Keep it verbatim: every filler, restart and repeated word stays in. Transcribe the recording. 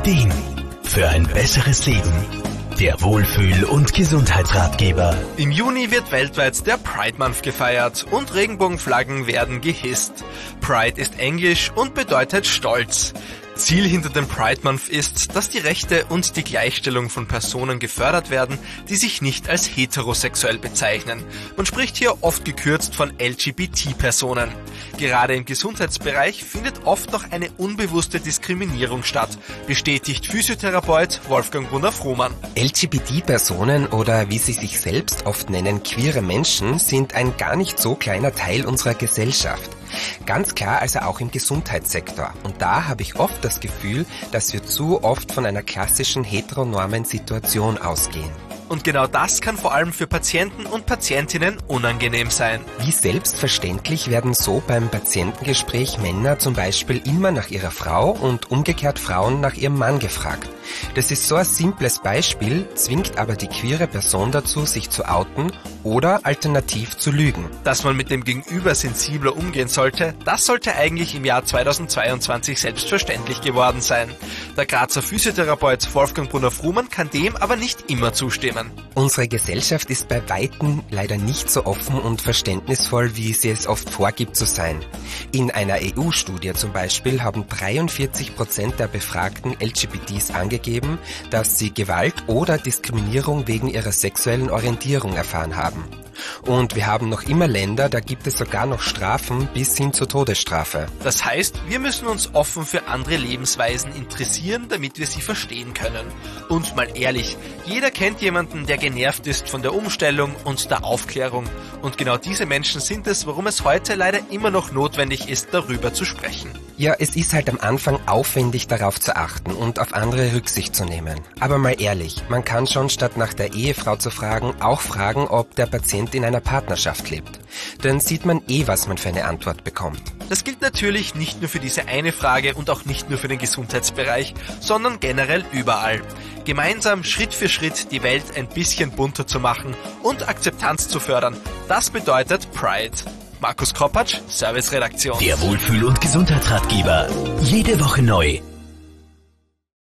Ideen für ein besseres Leben. Der Wohlfühl- und Gesundheitsratgeber. Im Juni wird weltweit der Pride Month gefeiert und Regenbogenflaggen werden gehisst. Pride ist Englisch und bedeutet Stolz. Ziel hinter dem Pride Month ist, dass die Rechte und die Gleichstellung von Personen gefördert werden, die sich nicht als heterosexuell bezeichnen. Man spricht hier oft gekürzt von L G B T-Personen. Gerade im Gesundheitsbereich findet oft noch eine unbewusste Diskriminierung statt, bestätigt Physiotherapeut Wolfgang Brunner-Frohmann. L G B T-Personen oder wie sie sich selbst oft nennen, queere Menschen, sind ein gar nicht so kleiner Teil unserer Gesellschaft. Ganz klar also auch im Gesundheitssektor. Und da habe ich oft das Gefühl, dass wir zu oft von einer klassischen heteronormen Situation ausgehen. Und genau das kann vor allem für Patienten und Patientinnen unangenehm sein. Wie selbstverständlich werden so beim Patientengespräch Männer zum Beispiel immer nach ihrer Frau und umgekehrt Frauen nach ihrem Mann gefragt. Das ist so ein simples Beispiel, zwingt aber die queere Person dazu, sich zu outen oder alternativ zu lügen. Dass man mit dem Gegenüber sensibler umgehen sollte, das sollte eigentlich im Jahr zweitausendzweiundzwanzig selbstverständlich geworden sein. Der Grazer Physiotherapeut Wolfgang Brunner-Frohmann kann dem aber nicht immer zustimmen. Unsere Gesellschaft ist bei Weitem leider nicht so offen und verständnisvoll, wie sie es oft vorgibt zu sein. In einer E U-Studie zum Beispiel haben dreiundvierzig Prozent der befragten L G B Ts angegeben, dass sie Gewalt oder Diskriminierung wegen ihrer sexuellen Orientierung erfahren haben. Und wir haben noch immer Länder, da gibt es sogar noch Strafen bis hin zur Todesstrafe. Das heißt, wir müssen uns offen für andere Lebensweisen interessieren, damit wir sie verstehen können. Und mal ehrlich, jeder kennt jemanden, der genervt ist von der Umstellung und der Aufklärung. Und genau diese Menschen sind es, warum es heute leider immer noch notwendig ist, darüber zu sprechen. Ja, es ist halt am Anfang aufwendig, darauf zu achten und auf andere Rücksicht zu nehmen. Aber mal ehrlich, man kann schon statt nach der Ehefrau zu fragen, auch fragen, ob der Patient in einer Partnerschaft lebt. Dann sieht man eh, was man für eine Antwort bekommt. Das gilt natürlich nicht nur für diese eine Frage und auch nicht nur für den Gesundheitsbereich, sondern generell überall. Gemeinsam Schritt für Schritt die Welt ein bisschen bunter zu machen und Akzeptanz zu fördern, das bedeutet Pride. Markus Kropatsch, Serviceredaktion. Der Wohlfühl- und Gesundheitsratgeber. Jede Woche neu.